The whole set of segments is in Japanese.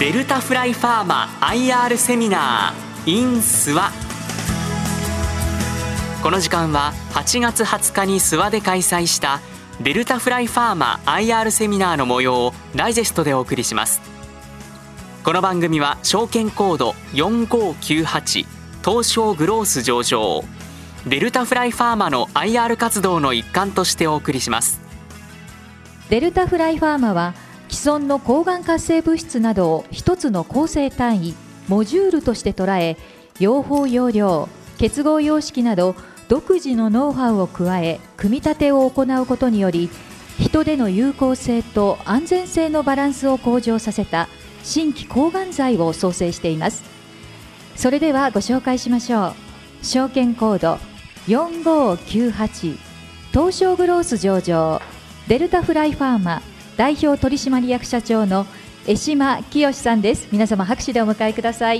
デルタフライファーマ IR セミナー in 諏訪。この時間は8月20日に諏訪で開催したデルタフライファーマ IR セミナーの模様をダイジェストでお送りします。この番組は証券コード4598東証グロース上場デルタフライファーマの IR 活動の一環としてお送りします。 デルタフライファーマは既存の抗がん活性物質などを一つの構成単位モジュールとして捉え、用法用量、結合様式など独自のノウハウを加え組み立てを行うことにより、人での有効性と安全性のバランスを向上させた新規抗がん剤を創成しています。それではご紹介しましょう。証券コード4598東証グロース上場デルタフライファーマ代表取締役社長の江島清さんです。皆様拍手でお迎えください。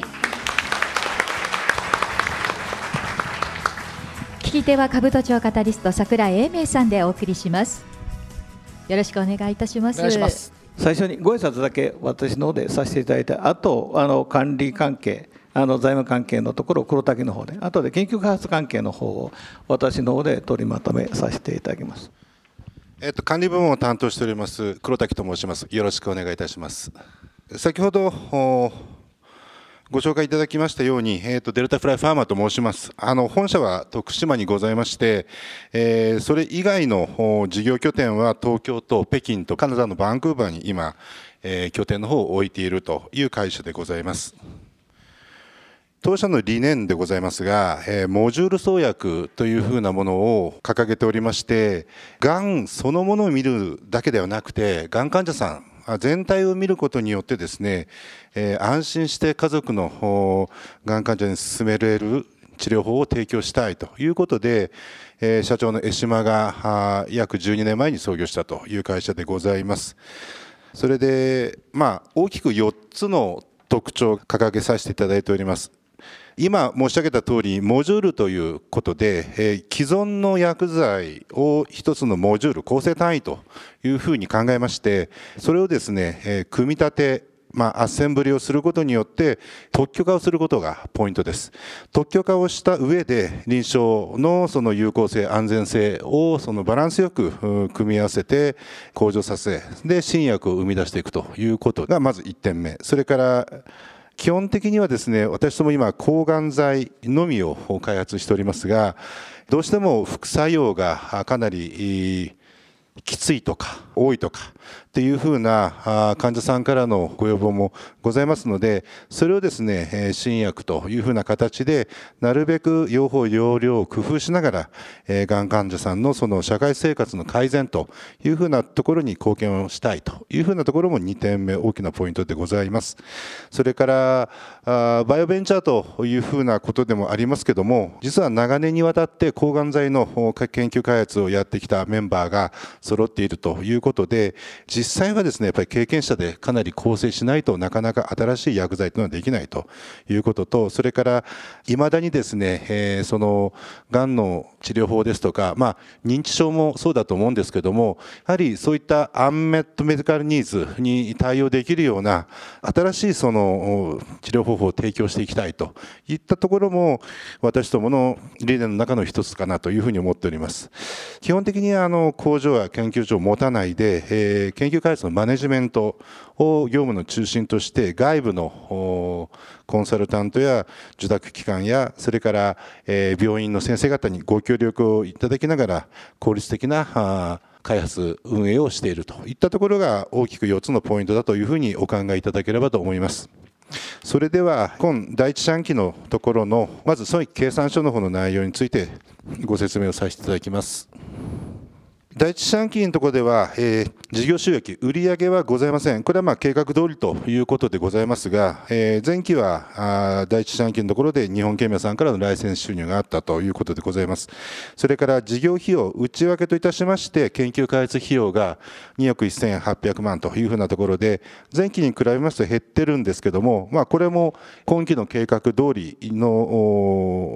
聞き手は株都庁カタリスト櫻井英明さんでお送りします。よろしくお願いいたします。 お願いします。最初にご挨拶だけ私の方でさせていただいて、あと管理関係財務関係のところを黒滝の方で、あとで研究開発関係の方を私の方で取りまとめさせていただきます。 管理部門を担当しております黒滝と申します。よろしくお願いいたします。先ほどご紹介いただきましたように、デルタフライファーマと申します。本社は徳島にございまして、それ以外の事業拠点は東京と北京とカナダのバンクーバーに今、拠点の方を置いているという会社でございます。当社の理念でございますが、モジュール創薬というふうなものを掲げておりまして、がんそのものを見るだけではなくて、がん患者さん全体を見ることによってですね、安心して家族のがん患者に進められる治療法を提供したいということで、社長の江島が約12年前に創業したという会社でございます。それで、大きく4つの特徴を掲げさせていただいております。今申し上げた通り、モジュールということで、既存の薬剤を一つのモジュール、構成単位というふうに考えまして、それをですね、組み立て、アッセンブリをすることによって特許化をすることがポイントです。特許化をした上で臨床のその有効性、安全性をそのバランスよく組み合わせて向上させ、で新薬を生み出していくということがまず1点目。それから基本的にはですね、私ども今抗がん剤のみを開発しておりますが、どうしても副作用がかなりきついとか多いとかっていうふうな患者さんからのご要望もございますので、それをですね、新薬というふうな形でなるべく用法用量を工夫しながら、がん患者さんのその社会生活の改善というふうなところに貢献をしたいというふうなところも2点目大きなポイントでございます。それからバイオベンチャーというふうなことでもありますけども、実は長年にわたって抗がん剤の研究開発をやってきたメンバーが揃っているということで、実際はですね、やっぱり経験者でかなり構成しないとなかなか新しい薬剤というのはできないということと、それからいまだにですね、そのがんの治療法ですとか、認知症もそうだと思うんですけども、やはりそういったアンメットメディカルニーズに対応できるような新しいその治療方法を提供していきたいといったところも私どもの理念の中の一つかなというふうに思っております。基本的に工場や研究所を持たないで、研究開発のマネジメントを業務の中心として外部のコンサルタントや受託機関やそれから病院の先生方にご協力をいただきながら効率的な開発運営をしているといったところが大きく4つのポイントだというふうにお考えいただければと思います。それでは今第一四半期のところのまず損益計算書の方の内容についてご説明をさせていただきます。第一四半期のところでは、事業収益、売上はございません。これは計画通りということでございますが、前期は第一四半期のところで日本ケミアさんからのライセンス収入があったということでございます。それから事業費用、内訳といたしまして、研究開発費用が2億1800万というふうなところで、前期に比べますと減ってるんですけども、これも今期の計画通りの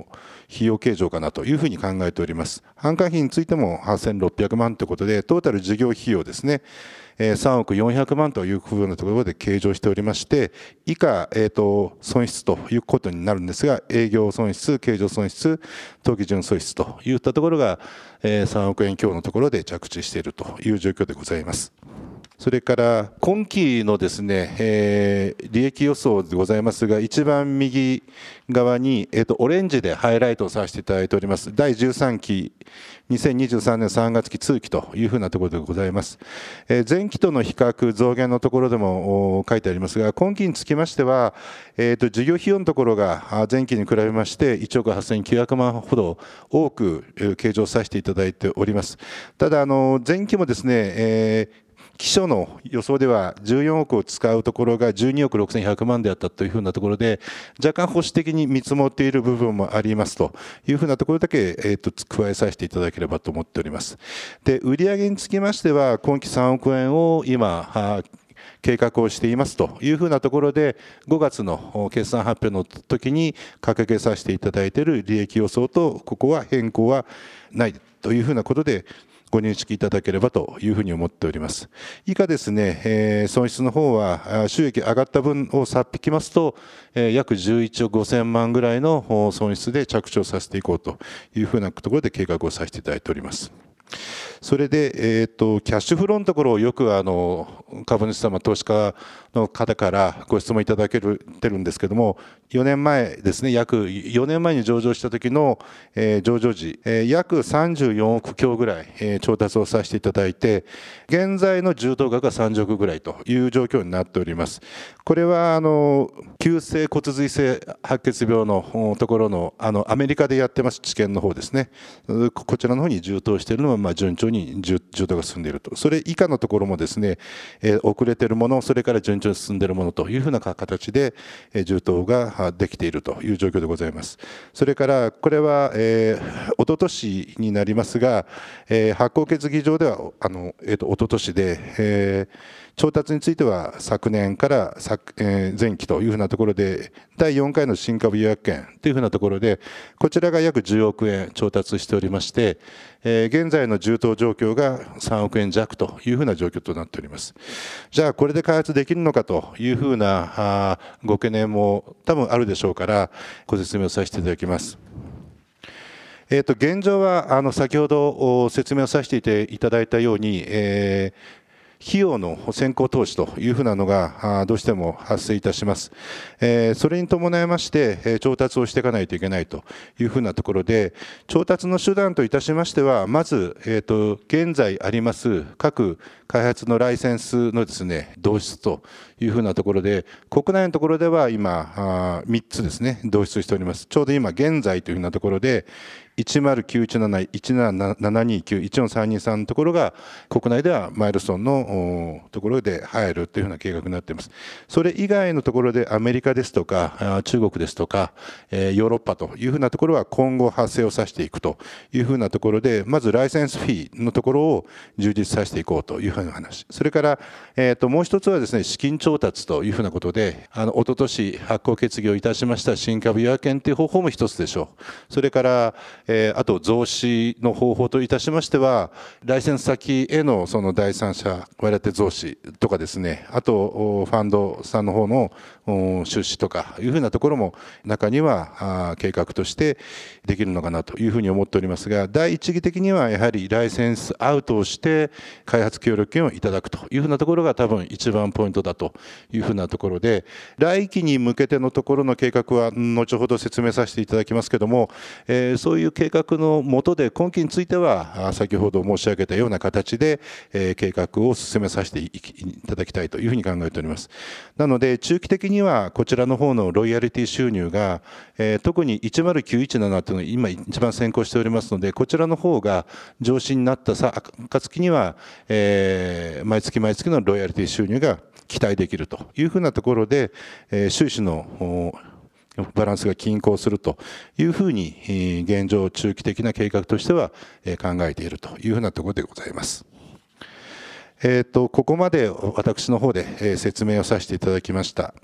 費用計上かなというふうに考えております。販管費についても8600万ということで、トータル事業費用ですね、3億400万というふうなところで計上しておりまして、以下、損失ということになるんですが、営業損失、経常損失、当期純損失といったところが、3億円強のところで着地しているという状況でございます。それから今期のですね、利益予想でございますが、一番右側に、オレンジでハイライトをさせていただいております。第13期、2023年3月期通期というふうなところでございます。前期との比較、増減のところでも書いてありますが、今期につきましては、事業費用のところが前期に比べまして1億8900万ほど多く計上させていただいております。ただ、前期もですね、期初の予想では14億を使うところが12億6100万であったというふうなところで、若干保守的に見積もっている部分もありますというふうなところだけ、加えさせていただければと思っております。で、売上につきましては、今期3億円を今、計画をしていますというふうなところで、5月の決算発表の時に掲げさせていただいている利益予想と、ここは変更はないというふうなことで、ご認識いただければというふうに思っております。以下ですね、損失の方は収益上がった分を差っ引きますと、約11億5000万ぐらいの損失で着地をさせていこうというふうなところで計画をさせていただいております。それで、キャッシュフローのところをよく株主様、投資家の方からご質問いただけてるんですけども、4年前ですね、約4年前に上場した時の、上場時、約34億強ぐらい、調達をさせていただいて、現在の充当額が30億ぐらいという状況になっております。これは急性骨髄性白血病のところのアメリカでやってます治験の方ですね、こちらの方に充当しているのは順調に充当が進んでいると。それ以下のところもですね、遅れているもの、それから順調に進んでいるものというふうな形で充当ができているという状況でございます。それからこれは一昨年になりますが、発行決議上では一昨年で、調達については昨年から前期というふうなところで、第4回の新株予約権というふうなところで、こちらが約10億円調達しておりまして、現在の充当状況が3億円弱というふうな状況となっております。じゃあこれで開発できるのかというふうなご懸念も多分あるでしょうから、ご説明をさせていただきます。現状は先ほど説明をさせていただいたように、費用の先行投資というふうなのがどうしても発生いたします。それに伴いまして調達をしていかないといけないというふうなところで、調達の手段といたしましては、まず現在あります各開発のライセンスのですね、導出というふうなところで、国内のところでは今3つですね、導出しております。ちょうど今現在というふうなところで、10917、17729、14323のところが国内ではマイルストーンのところで入るというふうな計画になっています。それ以外のところでアメリカですとか中国ですとかヨーロッパというふうなところは今後発生をさせていくというふうなところで、まずライセンスフィーのところを充実させていこうというふうな話。それからもう一つはですね、資金調達というふうなことで、一昨年発行決議をいたしました新株予約権という方法も一つでしょう。それからあと増資の方法といたしましては、ライセンス先へのその第三者割当増資とかですね、あとファンドさんの方の出資とかいうふうなところも中には計画としてできるのかなというふうに思っておりますが、第一義的にはやはりライセンスアウトをして開発協力権をいただくというふうなところが多分一番ポイントだというふうなところで、来期に向けてのところの計画は後ほど説明させていただきますけども、そういう計画の下で今期については先ほど申し上げたような形で計画を進めさせていただきたいというふうに考えております。なので中期的にはこちらの方のロイヤリティ収入が特に10917というのが今一番先行しておりますので、こちらの方が上司になった暁には毎月毎月のロイヤリティ収入が期待できるというふうなところで、収支のバランスが均衡するというふうに現状中期的な計画としては考えているというふうなところでございます。ここまで私の方で説明をさせていただきました。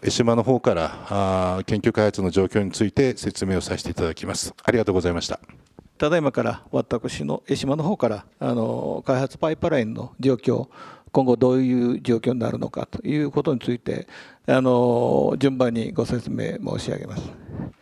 江島の方から研究開発の状況について説明をさせていただきます。ありがとうございました。 ただいまから私の江島の方から開発パイプラインの状況、今後どういう状況になるのかということについて順番にご説明申し上げます。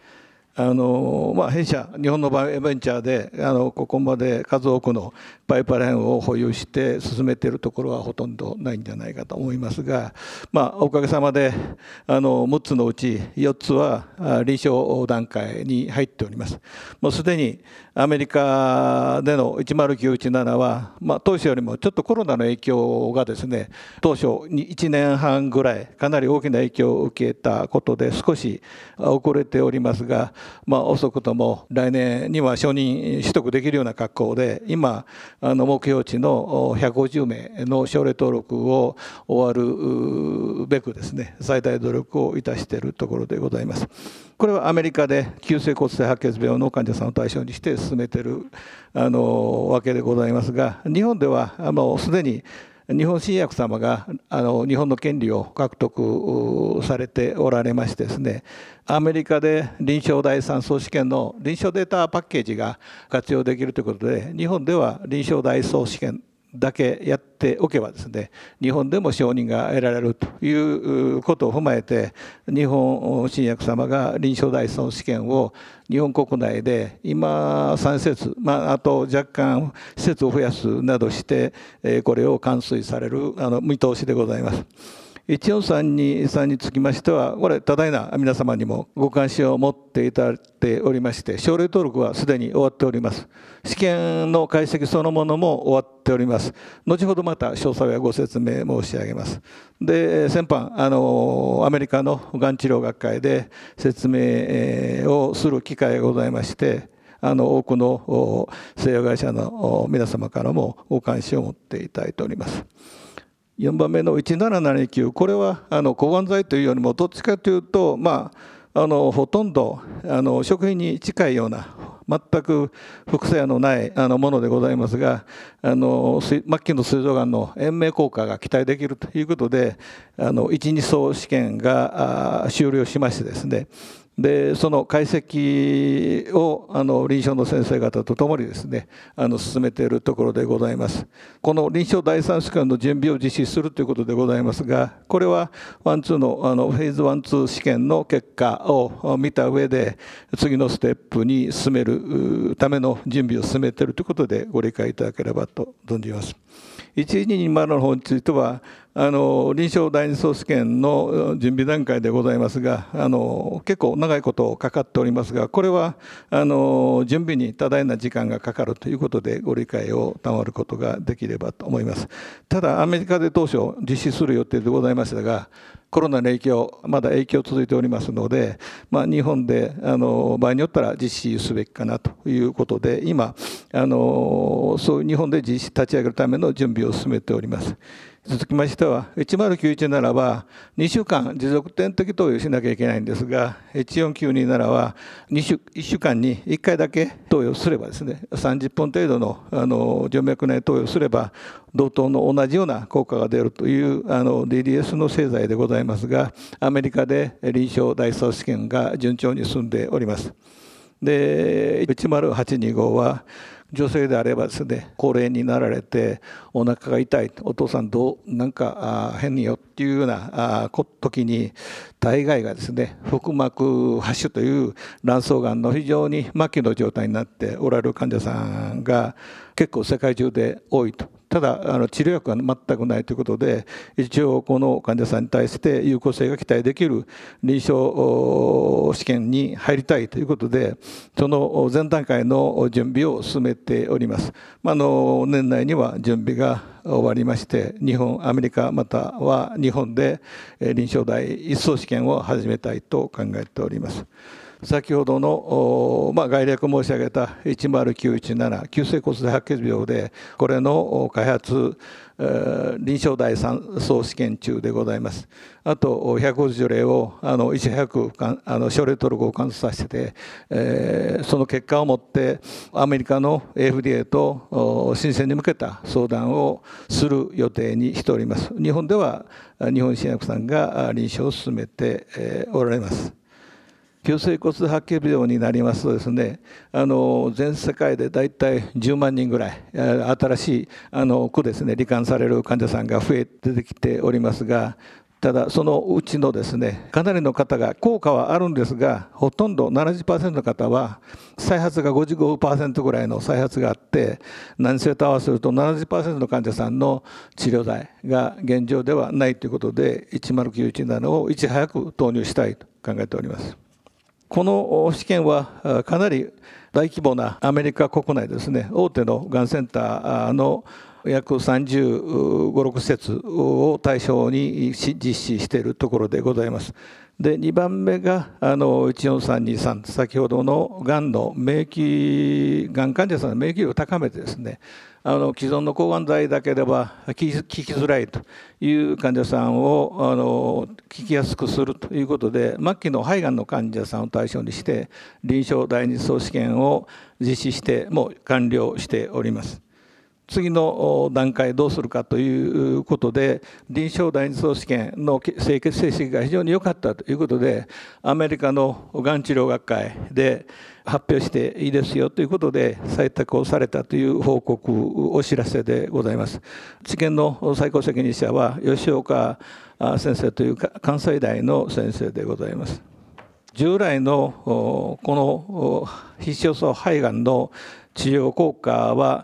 弊社日本のバイオベンチャーでここまで数多くのパイプラインを保有して進めているところはほとんどないんじゃないかと思いますが、おかげさまで6つのうち4つは臨床段階に入っております。もうすでにアメリカでの10917は、当初よりもちょっとコロナの影響がですね、当初1年半ぐらいかなり大きな影響を受けたことで少し遅れておりますが、遅くとも来年には承認取得できるような格好で、今目標値の150名の症例登録を終わるべくですね、最大努力をいたしているところでございます。これはアメリカで急性骨性白血病の患者さんを対象にして進めているわけでございますが、日本ではすでに日本新薬様が日本の権利を獲得されておられましてですね、アメリカで臨床第3相試験の臨床データパッケージが活用できるということで、日本では臨床第1相試験だけやっておけばですね、日本でも承認が得られるということを踏まえて、日本新薬様が臨床第3試験を日本国内で今3施設、あと若干施設を増やすなどしてこれを完遂される見通しでございます。1432につきましては、これ多大な皆様にもご関心を持っていただいておりまして、症例登録はすでに終わっております。試験の解析そのものも終わっております。後ほどまた詳細はご説明申し上げます。で、先般アメリカのがん治療学会で説明をする機会がございまして、多くの製薬会社の皆様からもご関心を持っていただいております。4番目の1779、これは抗がん剤というよりもどっちかというと、ほとんど食品に近いような全く副作用のないものでございますが、末期の膵臓がんの延命効果が期待できるということで1、2相試験が終了しましてですね、でその解析を臨床の先生方とともにですね進めているところでございます。この臨床第3試験の準備を実施するということでございますが、これはワンツーのフェーズ1、2試験の結果を見た上で次のステップに進めるための準備を進めているということでご理解いただければと存じます。1220の方については臨床第2相試験の準備段階でございますが、結構長いことかかっておりますが、これは準備に多大な時間がかかるということでご理解を賜ることができればと思います。ただアメリカで当初実施する予定でございましたが、コロナの影響、まだ影響続いておりますので、日本で場合によったら実施すべきかなということで、今そういう日本で実施立ち上げるための準備を進めております。続きましては1091ならば2週間持続点滴投与しなきゃいけないんですが、1492ならは1週間に1回だけ投与すればですね、30分程度の静脈内投与すれば同等の同じような効果が出るという DDS の製剤でございますが、アメリカで臨床第3試験が順調に進んでおります。で10825は女性であればですね、高齢になられてお腹が痛い、お父さんなんか変によっていうような時に、大概がですね腹膜播種という卵巣がんの非常に末期の状態になっておられる患者さんが結構世界中で多いと。ただ治療薬が全くないということで、一応この患者さんに対して有効性が期待できる臨床試験に入りたいということで、その前段階の準備を進めております。年内には準備が終わりまして、日本、アメリカまたは日本で臨床第1相試験を始めたいと考えております。 先ほどの、概略申し上げた10917急性骨髄白血病でこれの開発臨床第3相試験中でございます。あと150例をいち早く症例登録を完成させて、その結果をもってアメリカの FDA と申請に向けた相談をする予定にしております。日本では日本新薬さんが臨床を進めておられます。急性骨髄白血病になりますとですね、全世界でだいたい10万人ぐらい新しい区ですね罹患される患者さんが増えてきておりますが、ただそのうちのですねかなりの方が効果はあるんですが、ほとんど 70% の方は再発が 55% ぐらいの再発があって、難性と合わせると 70% の患者さんの治療剤が現状ではないということで10917をいち早く投入したいと考えております。この試験はかなり大規模なアメリカ国内ですね、大手のがんセンターの約35、6施設を対象に実施しているところでございます。で、2番目が14323、先ほどのがんの免疫、がん患者さんの免疫力を高めてですね、既存の抗がん剤だけでは効きづらいという患者さんを効きやすくするということで、末期の肺がんの患者さんを対象にして臨床第2相試験を実施してもう完了しております。次の段階どうするかということで、臨床第2相試験の成績が非常に良かったということで、アメリカのがん治療学会で発表していいですよということで採択をされたという報告お知らせでございます。治験の最高責任者は吉岡先生という関西大の先生でございます。従来のこの必勝層肺がんの治療効果は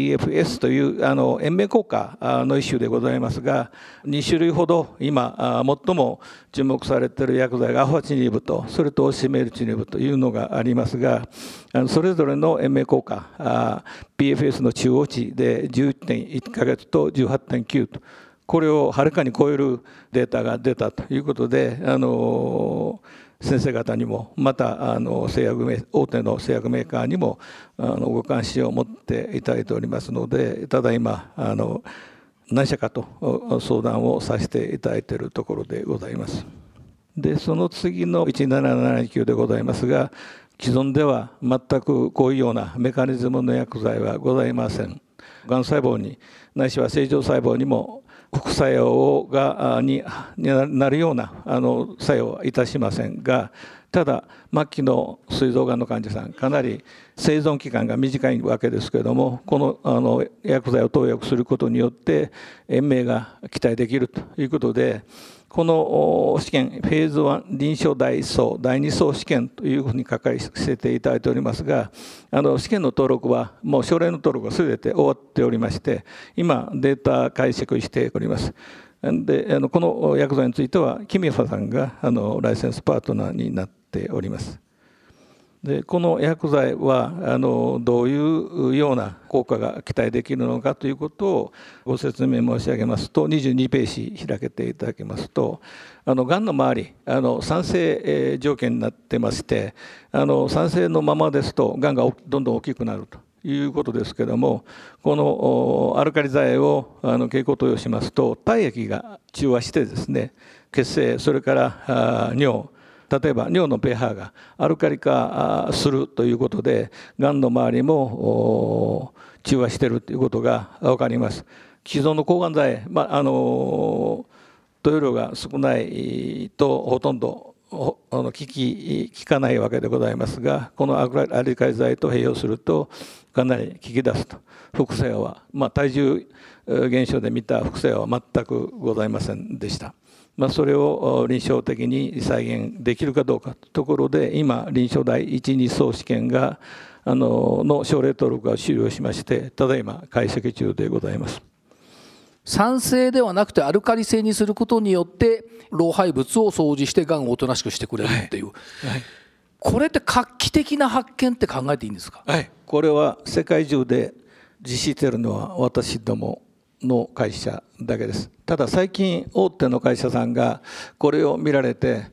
PFS という延命効果の一種でございますが、2種類ほど今最も注目されている薬剤がアファチニブとそれとオシメルチニブというのがありますが、それぞれの延命効果 PFS の中央値で 11.1 ヶ月と 18.9 と、これをはるかに超えるデータが出たということで、先生方にもまた大手の製薬メーカーにもご関心を持っていただいておりますので、ただいま何社かと相談をさせていただいているところでございます。で、その次の17729でございますが、既存では全くこういうようなメカニズムの薬剤はございません。がん細胞にないしは正常細胞にも副作用になるような作用はいたしませんが、ただ末期の膵臓がんの患者さん、かなり生存期間が短いわけですけれども、この薬剤を投薬することによって延命が期待できるということで、この試験フェーズ1臨床第1相第2相試験というふうに書かせていただいておりますが、試験の登録はもう症例の登録は全て終わっておりまして、今データ解析しております。で、この薬剤についてはキミファさんがライセンスパートナーになっております。で、この薬剤はどういうような効果が期待できるのかということをご説明申し上げますと、22ページ開けていただけますと、がんの周り酸性条件になってまして、酸性のままですとがんがどんどん大きくなるということですけれども、このアルカリ剤を経口投与しますと体液が中和してですね、血清それから尿、例えば尿の pH がアルカリ化するということで、がんの周りも中和しているということが分かります。既存の抗がん剤、投与量が少ないとほとんど効かないわけでございますが、このアルカリ剤と併用するとかなり効き出すと。副作用は、体重減少で見た副作用は全くございませんでした。それを臨床的に再現できるかどうかというところで、今臨床第1、2相試験がの症例登録が終了しまして、ただいま解析中でございます。 酸性ではなくてアルカリ性にすることによって老廃物を掃除してがんをおとなしくしてくれるっていう、これって画期的な発見って考えていいんですか？ これは世界中で実施しているのは私どもの会社だけです。ただ最近大手の会社さんがこれを見られて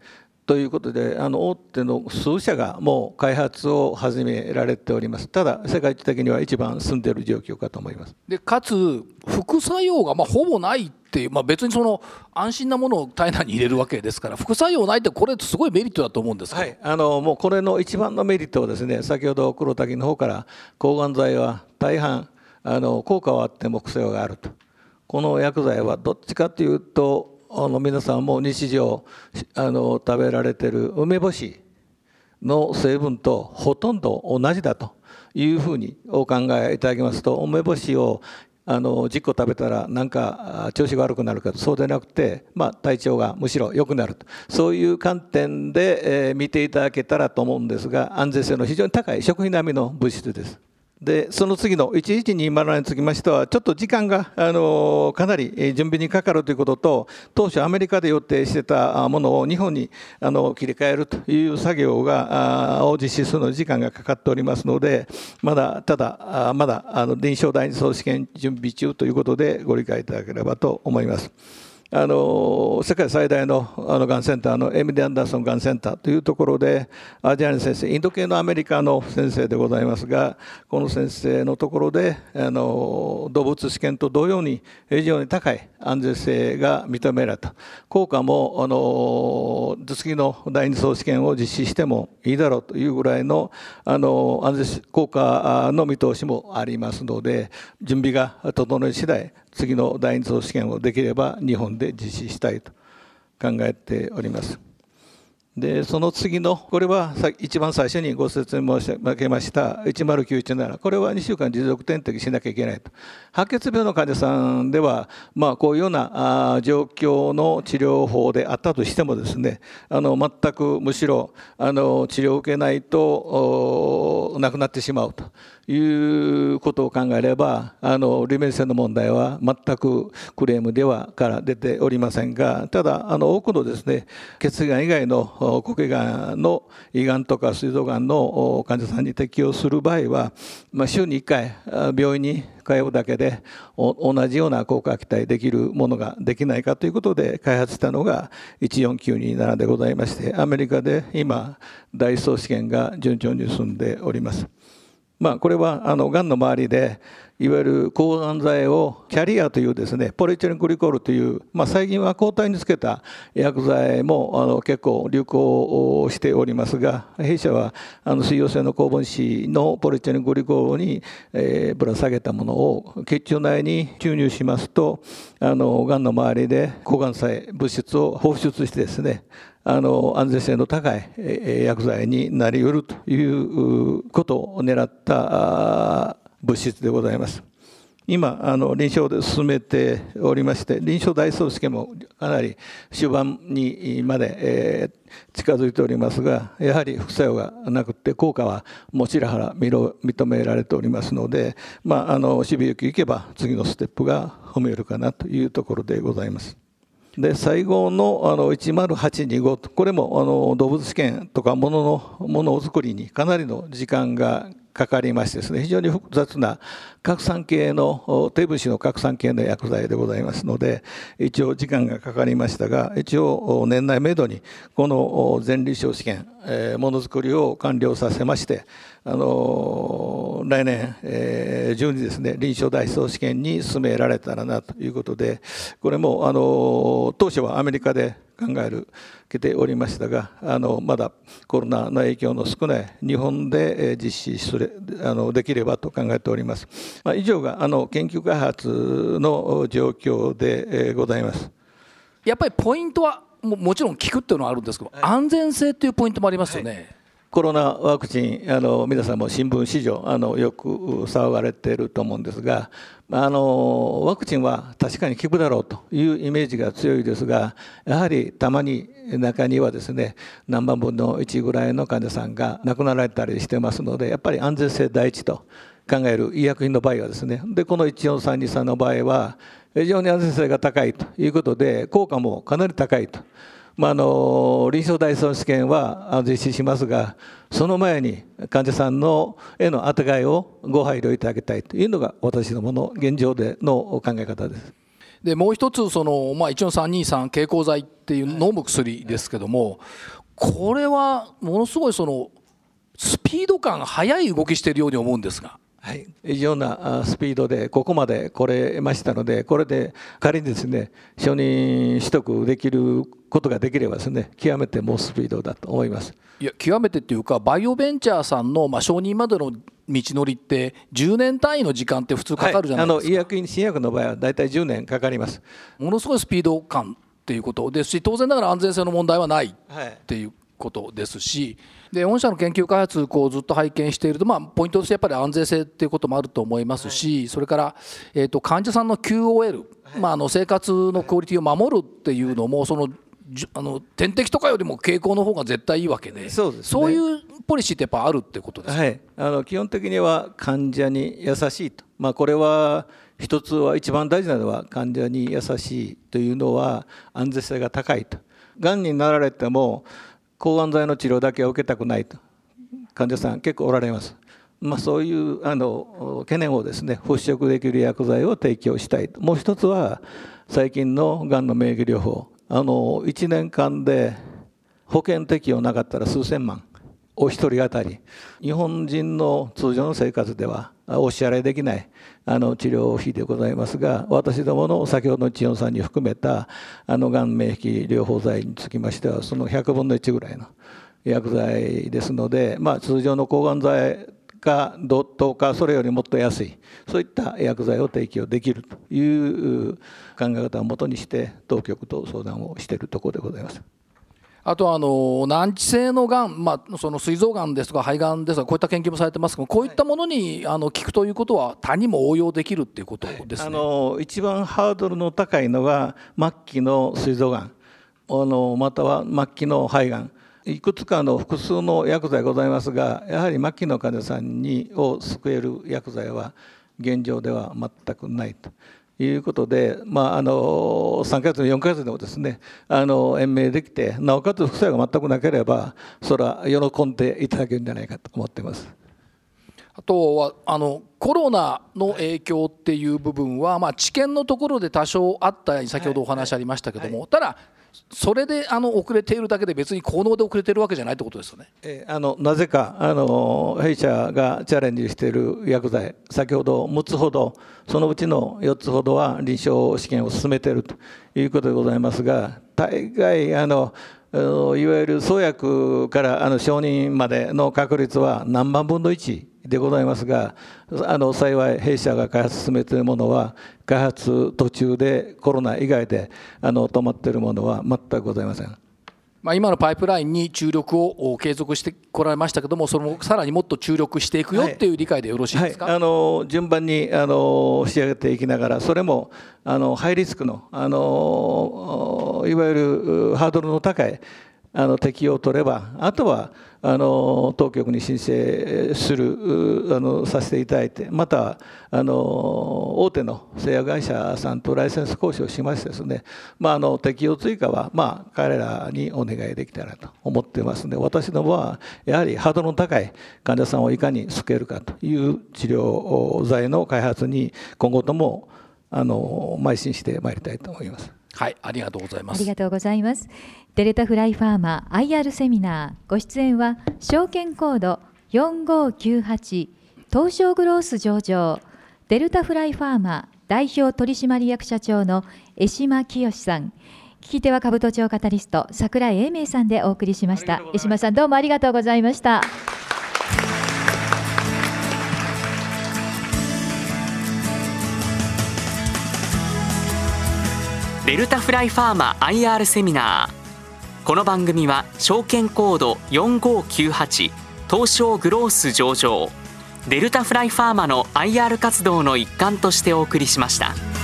ということで大手の数社がもう開発を始められております。ただ世界的には一番進んでいる状況かと思います。 でかつ副作用がほぼないっていう、別にその安心なものを体内に入れるわけですから、副作用ないってこれすごいメリットだと思うんですけど、 はい、もうこれの一番のメリットはですね、先ほど黒滝の方から抗がん剤は大半効果はあっても副作用があると。この薬剤はどっちかというと皆さんも日常食べられている梅干しの成分とほとんど同じだというふうにお考えいただきますと、梅干しを10個食べたらなんか調子が悪くなるかと、そうでなくて、体調がむしろ良くなると、そういう観点で見ていただけたらと思うんですが、安全性の非常に高い食品並みの物質です。でその次の1120につきましてはちょっと時間がかなり準備にかかるということと、当初アメリカで予定してたものを日本に切り替えるという作業を実施するのに時間がかかっておりますので、まだ臨床第二相試験準備中ということでご理解いただければと思います。世界最大のがんセンターのエミリー・アンダーソンがんセンターというところでアジア人先生、インド系のアメリカの先生でございますが、この先生のところで動物試験と同様に非常に高い安全性が認められた。効果も次の第二相試験を実施してもいいだろうというぐらいの安全効果の見通しもありますので、準備が整い次第次の第二相試験をできれば日本で実施したいと考えております。でその次のこれは一番最初にご説明申し上げました10917、これは2週間持続点滴しなきゃいけないと。白血病の患者さんではこういうような状況の治療法であったとしてもですね、全くむしろ治療を受けないと亡くなってしまうということを考えれば利便性の問題は全くクレームではから出ておりませんが、ただ多くのですね血液がん以外の固形がんの胃がんとか膵臓がんの患者さんに適用する場合は、週に1回病院に通うだけで同じような効果が期待できるものができないかということで開発したのが14927でございまして、アメリカで今第一相試験が順調に進んでおります。これはがんの周りでいわゆる抗がん剤をキャリアというですねポリエチレングリコールという、最近は抗体につけた薬剤も結構流行しておりますが、弊社は水溶性の高分子のポリエチレングリコールにぶら下げたものを血中内に注入しますとがんの周りで抗がん剤物質を放出してですね安全性の高い薬剤になりうるということを狙った物質でございます。今臨床で進めておりまして、臨床第一相試験もかなり終盤にまで近づいておりますが、やはり副作用がなくて効果はもちらほら認められておりますので、渋谷行けば次のステップが踏めるかなというところでございます。で最後の10825と、これも動物試験とかものを作りにかなりの時間がかかりましてですね、非常に複雑な核酸系の低分子の核酸系の薬剤でございますので、一応時間がかかりましたが、一応年内めどにこの前臨床試験ものづくりを完了させまして、来年中にですね臨床第一相試験に進められたらなということで、これも当初はアメリカで考えておりましたが、まだコロナの影響の少ない日本で実施できればと考えております。以上が研究開発の状況でございます。 やっぱりポイントはもちろん効くっていうのはあるんですけど、安全性っていうポイントもありますよね。 コロナワクチン皆さんも新聞紙上よく騒がれていると思うんですが、ワクチンは確かに効くだろうというイメージが強いですが、やはりたまに中にはですね何万分の1ぐらいの患者さんが亡くなられたりしてますので、やっぱり安全性第一と考える医薬品の場合はですね、でこの14323の場合は非常に安全性が高いということで効果もかなり高いと。臨床第一相試験は実施しますが、その前に患者さんへのあてがいをご配慮いただきたいというのが私どもの現状での考え方です。 でもう一つ14323経口剤っていう飲む薬ですけども、 これはものすごいそのスピード感が速い動きしているように思うんですが。 はい、異常なスピードでここまで来れましたので、これで仮にですね承認取得できることができればですね、極めて猛スピードだと思います。 いや極めてっていうか、バイオベンチャーさんの承認までの道のりって10年単位の時間って普通かかるじゃないですか。 医薬品新薬の場合はだいたい10年かかります。 ものすごいスピード感っていうことですし、当然ながら安全性の問題はないっていうことですし、で御社の研究開発こうずっと拝見していると、ポイントとしてやっぱり安全性っていうこともあると思いますし、それから患者さんの QOL、生活のクオリティを守るっていうのも、その点滴とかよりも経口の方が絶対いいわけで、そういうポリシーってやっぱあるってことですか。 はい、基本的には患者に優しいと、これは一つは一番大事なのは患者に優しいというのは安全性が高いと。がんになられても抗がん剤の治療だけは受けたくないと患者さん結構おられます。そういう懸念をですね払拭できる薬剤を提供したいと。もう一つは最近のがんの免疫療法、1年間で保険適用なかったら数千万お一人当たり、日本人の通常の生活ではお支払いできない治療費でございますが、私どもの先ほどのチヨンさんに含めたがん免疫療法剤につきましてはその100分の1ぐらいの薬剤ですので、通常の抗がん剤かどうかそれよりもっと安い、そういった薬剤を提供できるという考え方をもとにして当局と相談をしているところでございます。 あと難治性のがん、その膵臓がんですとか肺がんですとか、こういった研究もされてますけど、こういったものに効くということは他にも応用できるっていうことですね。 一番ハードルの高いのが末期の膵臓がん、または末期の肺がん、いくつかの複数の薬剤ございますが、やはり末期の患者さんを救える薬剤は現状では全くないということで、3ヶ月4ヶ月でもですね延命できて、なおかつ副作用が全くなければそれは喜んでいただけるんじゃないかと思っています。 あとはコロナの影響っていう部分は、治験のところで多少あったり、先ほどお話ありましたけども、ただそれで遅れているだけで別に効能で遅れているわけじゃないってことですよね。 なぜか弊社がチャレンジしている薬剤、先ほど6つほど、そのうちの4つほどは臨床試験を進めているということでございますが、大概いわゆる創薬から承認までの確率は何万分の1でございますが、幸い弊社が開発進めているものは開発途中でコロナ以外で止まっているものは全くございません。 今のパイプラインに注力を継続してこられましたけども、それもさらにもっと注力していくよっていう理解でよろしいですか。 順番に仕上げていきながら、それもハイリスクのいわゆるハードルの高い適用を取れば、あとは当局に申請するさせていただいて、また大手の製薬会社さんとライセンス交渉しましてですね、適用追加は彼らにお願いできたらと思っていますので、私どもはやはりハードルの高い患者さんをいかに救えるかという治療剤の開発に今後とも邁進してまいりたいと思います。 はい、ありがとうございます。 ありがとうございます。デルタフライファーマ IR セミナー、ご出演は証券コード4598東証グロース上場デルタフライファーマ代表取締役社長の江島清さん、聞き手は兜町カタリスト櫻井英明さんでお送りしました。江島さん、どうもありがとうございました。 デルタフライファーマ IR セミナー。この番組は証券コード4598東証グロース上場デルタフライファーマの IR 活動の一環としてお送りしました。